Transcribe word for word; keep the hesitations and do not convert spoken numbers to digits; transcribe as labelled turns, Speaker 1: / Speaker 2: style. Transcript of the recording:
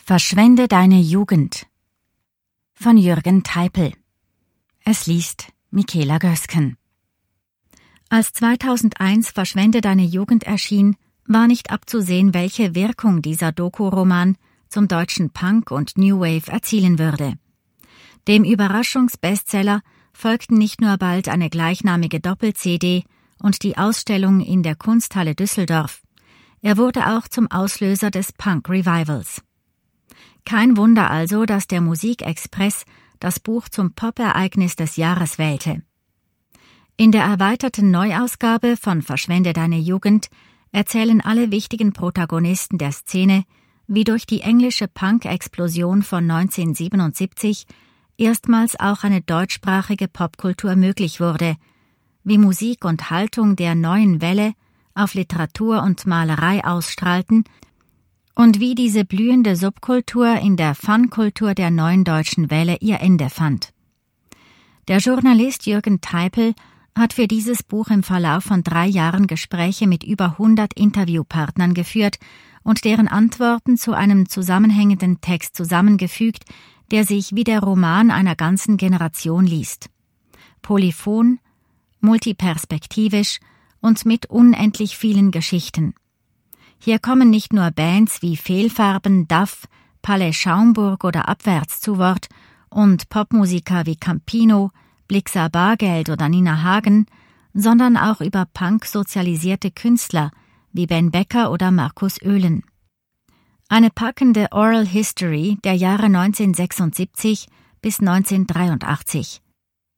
Speaker 1: Verschwende deine Jugend von Jürgen Teipel. Es liest Michaela Gösken. Als zweitausendeins Verschwende deine Jugend erschien, war nicht abzusehen, welche Wirkung dieser Doku-Roman zum deutschen Punk und New Wave erzielen würde. Dem Überraschungsbestseller folgten nicht nur bald eine gleichnamige Doppel-C D und die Ausstellung in der Kunsthalle Düsseldorf, er wurde auch zum Auslöser des Punk-Revivals. Kein Wunder also, dass der Musikexpress das Buch zum Pop-Ereignis des Jahres wählte. In der erweiterten Neuausgabe von Verschwende deine Jugend erzählen alle wichtigen Protagonisten der Szene, wie durch die englische Punk-Explosion von neunzehnhundertsiebenundsiebzig erstmals auch eine deutschsprachige Popkultur möglich wurde, wie Musik und Haltung der neuen Welle auf Literatur und Malerei ausstrahlten und wie diese blühende Subkultur in der Fun-Kultur der neuen deutschen Welle ihr Ende fand. Der Journalist Jürgen Teipel hat für dieses Buch im Verlauf von drei Jahren Gespräche mit über hundert Interviewpartnern geführt und deren Antworten zu einem zusammenhängenden Text zusammengefügt, der sich wie der Roman einer ganzen Generation liest. Polyphon, multiperspektivisch und mit unendlich vielen Geschichten. Hier kommen nicht nur Bands wie Fehlfarben, Duff, Palais Schaumburg oder Abwärts zu Wort und Popmusiker wie Campino, Blixa Bargeld oder Nina Hagen, sondern auch über Punk sozialisierte Künstler wie Ben Becker oder Markus Oehlen. Eine packende Oral History der Jahre neunzehnhundertsechsundsiebzig bis neunzehnhundertdreiundachtzig.